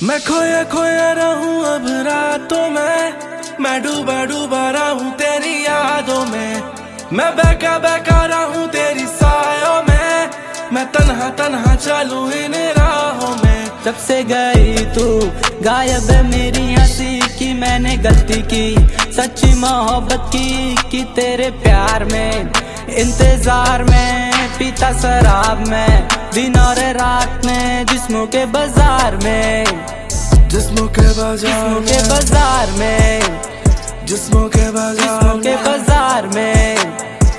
मैं खोया खोया रहूं अब रातों में, मैं डूबा डूबा रहूं तेरी यादों में। मैं बहका बहका रहूं तेरी सायों में, मैं तन्हा तन्हा चलूं इन राहों में। जब से गई तू गायब है मेरी हंसी की, मैंने गलती की सच्ची मोहब्बत की तेरे प्यार में इंतजार में पीता शराब में दिन और रात में जिस्मों के बाजार में, जिस्मों के बाजार में, जिस्मों के बाजार में।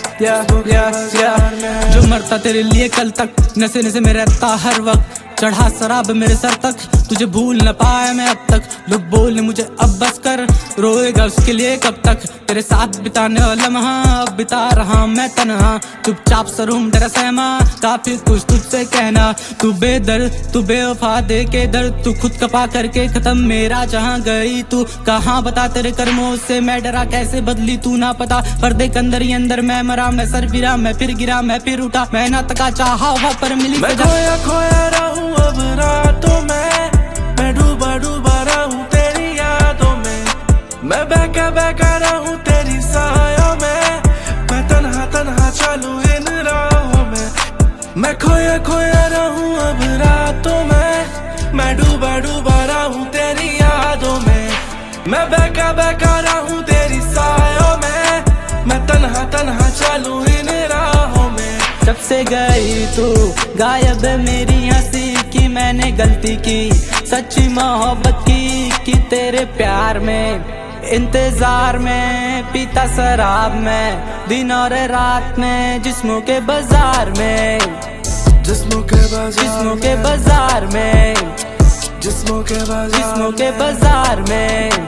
जो मरता तेरे लिए कल तक, नशे नशे में रहता हर वक्त, चढ़ा शराब मेरे सर तक, तुझे भूल न पाया मैं अब तक। लोग बोले मुझे अब बस कर, रोएगा उसके लिए कब तक। तेरे साथ बिताने वाला लम्हा अब बिता रहा मैं तन्हा, चुपचाप सरूम तेरा सहमा काफी कुछ तुझसे कहना। तू बेदर्द तू बेवफा दे के दर्द, तू खुद कपा करके खत्म मेरा जहाँ गई तू कहाँ बता। तेरे कर्मों से मैं डरा कैसे बदली तू ना पता, पर्दे के अंदर ही अंदर मैं मरा, मैं सर फिरा मैं फिर गिरा मैं फिर उठा, मैं ना तका चाहा वहाँ पर मिली मैं खोया खोया रहूं अब रातों में, मैं डूबा डूबा रहूं तेरी यादों में। मैं बहका बहका रहूं तेरी सायों में, मैं तन्हा तन्हा चलूं इन राहों में। मैं खोया खोया रहूं अब रातों में, मैं डूबा डूबा रहूं तेरी यादों में। मैं बहका बहका रहूं तेरी सायों में, मैं तन्हा तन्हा चलूं इन राहों में। जब से गई तू गायब है मेरी हंसी की, मैंने गलती की सच्ची मोहब्बत की तेरे प्यार में इंतजार में पीता शराब में दिन और रात में जिस्मों के बाजार में, जिस्मों के बाजार में, जिस्मों के बाजार में।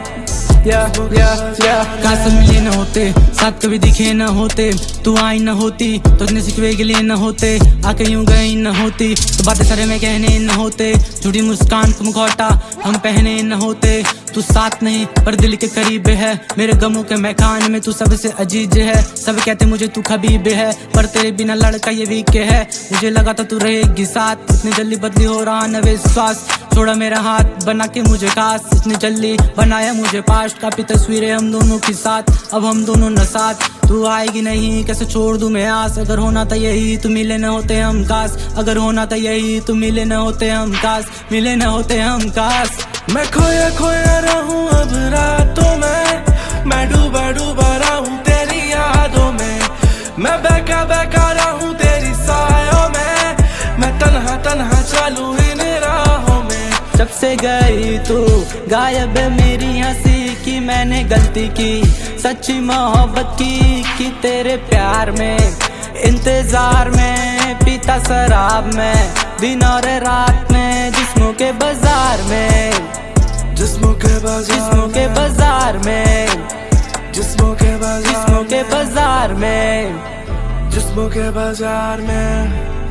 काश मिले न होते, साथ कभी दिखे न होते, तू आई न होती तो इतने सिकवे के लिए न होते, आके यूं गई न होती तो बातें सारे में कहने न होते, झूठी मुस्कान तुम घोटा हम पहने न होते। तू साथ नहीं पर दिल के करीब है, मेरे गमों के मैखान में तू सबसे अजीज है। सब कहते मुझे तू खबीब है, पर तेरे बिना लड़का ये वीक है। मुझे लगा था तू रहेगी साथ, इतनी जल्दी बदली हो रहा न विश्वास। छोड़ा मेरा हाथ बना के मुझे खास, इतनी जल्दी बनाया मुझे पास्ट काफी तस्वीरें हम दोनों के साथ, अब हम दोनों न साथ। तू आएगी नहीं कैसे छोड़ दूं मैं आस, अगर होना था यही तो मिले न होते हम काश, अगर होना था यही तो मिले न होते हम काश, मिले न होते हम काश। मैं खोया खोया रहूं अब रातों में, मैं डूबा डूबा रहूं तेरी यादों में। मैं बहका बहका रहूं तेरी सायों में, मैं तन्हा तन्हा चलूं इन राहों में। जब से गई तू गायब है मेरी हंसी की, मैंने गलती की सच्ची मोहब्बत की तेरे प्यार में इंतजार में पीता शराब में दिन और रात में जिस्मों के बाजार में, जिस्मों के बाजार में, जिस्मों के बाजार में, जिस्मों के बाजार में, जिस्मों के बाजार में।